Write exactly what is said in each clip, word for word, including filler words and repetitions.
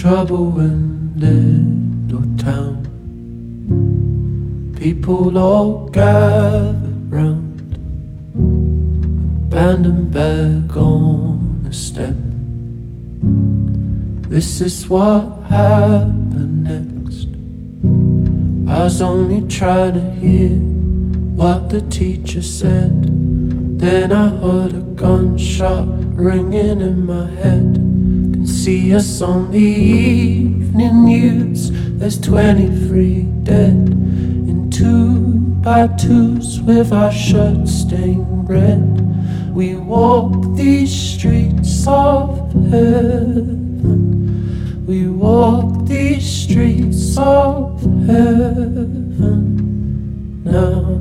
trouble in little town. People all gather round, abandoned bag on the step. This is what happened next. I was only trying to hear what the teacher said. Then I heard a gunshot ringing in my head. Can see us on the evening news. There's twenty-three dead in two by twos with our shirts stained red. We walk these streets of heaven. We walk these streets of heaven now.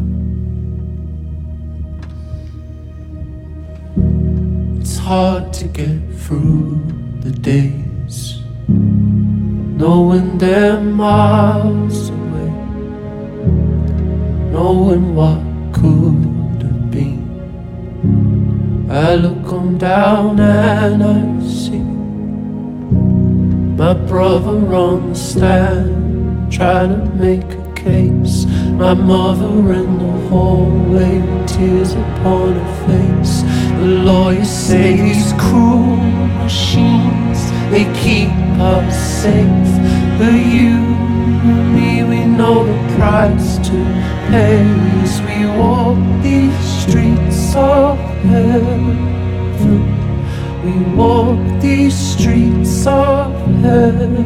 It's hard to get through the days, knowing they're miles away, knowing what could have been. I look on down and I see my brother on the stand, trying to make a case. My mother in the hallway with tears upon her face. The lawyers say these cruel machines, they keep us safe. But you and me, we know the price to pay as we walk these streets of heaven. We walk these streets of heaven.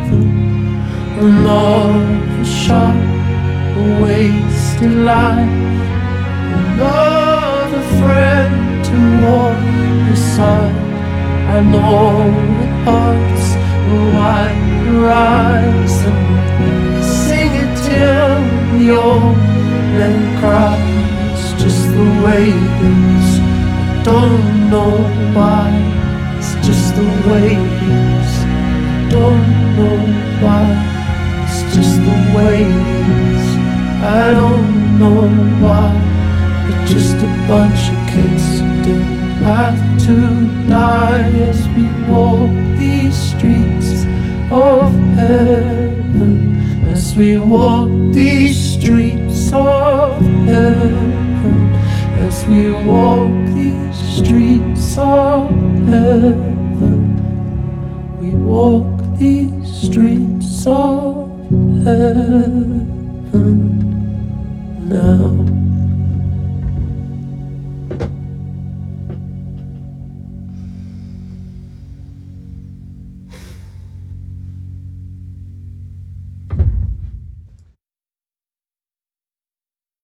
Another shot, a wasted life. Another friend to walk beside. I know it hurts, but why rise and sing it till the old men cry. It's just the way it is. Don't know why, it's just the way it is. Don't know why, it's just the way it is. I don't know why, but just a bunch of kids didn't have to die as we walk these streets of heaven. As we walk these streets of heaven. As we walk these streets of heaven, we walk these streets of heaven now.